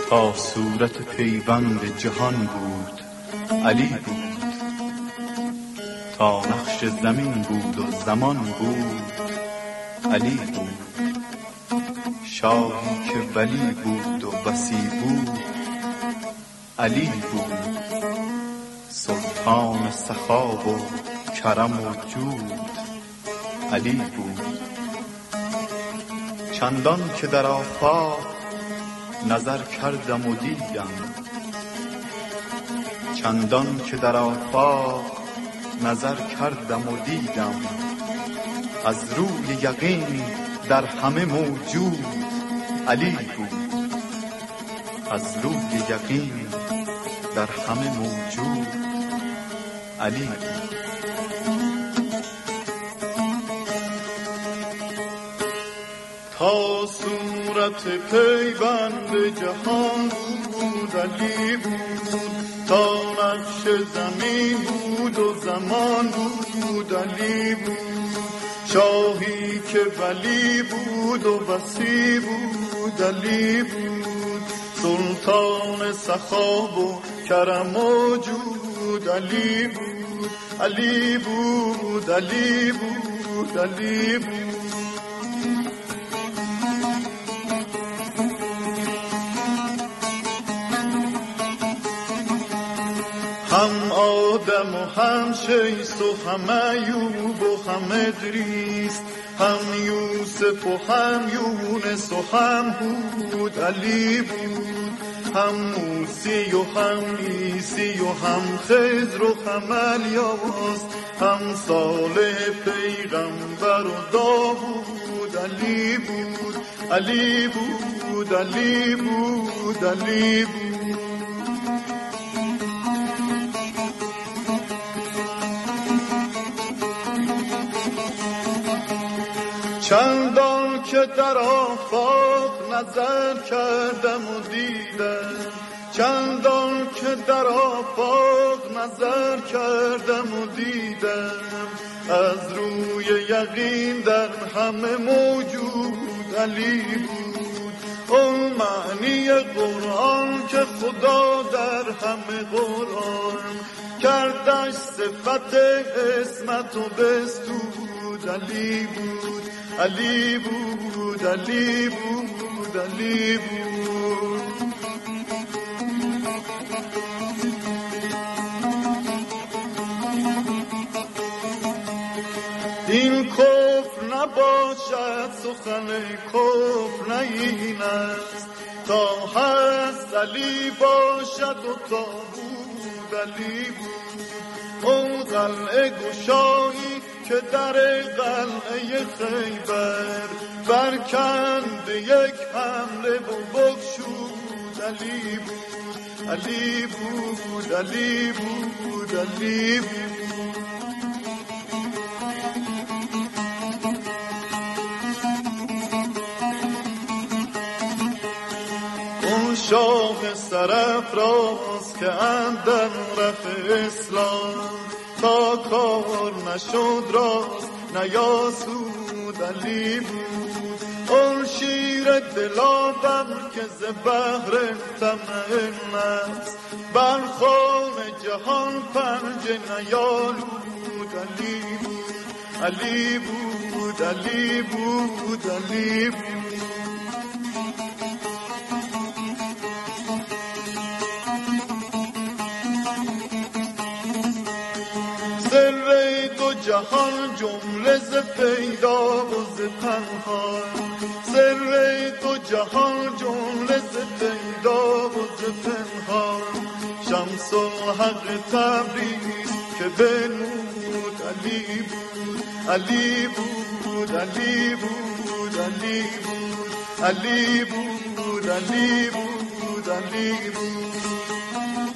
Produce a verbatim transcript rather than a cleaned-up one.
تا صورت پیوند جهان بود علی بود، تا نقش زمین بود و زمان بود علی بود. شاهی که ولی بود و وصی بود علی بود. سلطان سخا و کرم و جود علی بود. چندان که در آفاق نظر کردم و دیدم، چندان که در آفاق نظر کردم و دیدم، از روی یقین در همه موجود علی بود. از روی یقین در همه موجود علی بود. تا صورت پیوند جهان بود علی بود، تا نقش زمین بود و زمان بود علی بود. شاهی که ولی بود و وصی بود علی بود. سلطان سخا و کرم و جود علی بود علی بود علی بود علی بود. هم آدم و هم شیس و هم ایوب و هم ادریس، هم یوسف و هم یونس و هم هود علی بود. هم موسی و هم عیسی و هم خضر و هم الیاس، هم صالح پیغمبر و داوود علی بود علی بود علی بود علی بود. چندان که در آفاق نظر کردم و دیدم، چندان که در آفاق نظر کردم و دیدم، از روی یقین در همه موجود علی بود. اون معنی قرآن که خدا در همه قرآن کردش صفت اسمت و بستود علی بود علی بود علی بود علی بود. این کفر نباشد سخن کفر نه این است، تا هست علی باشد و تا بود علی بود. اون قلعه گشایی که در قلعه خیبر برکند یک حمله و بگشود علی بود علی بود علی بود علی بود. اون شاه سرافراز که اندر رفت اسلام، تا کار نشد راست نیاسود علی بود. اون شیر دلاور که ز بحر طمع نفس بر خوان جهان پنجه نیالود علی بود علی بود علی بود علی بود. سر دو جهان جمله ز پیدا و ز پنهان، سر دو جهان جمله ز پیدا و ز پنهان. شمس الحق تبریز که بنمود علی بود علی بود علی بود علی بود علی بود علی بود علی بود.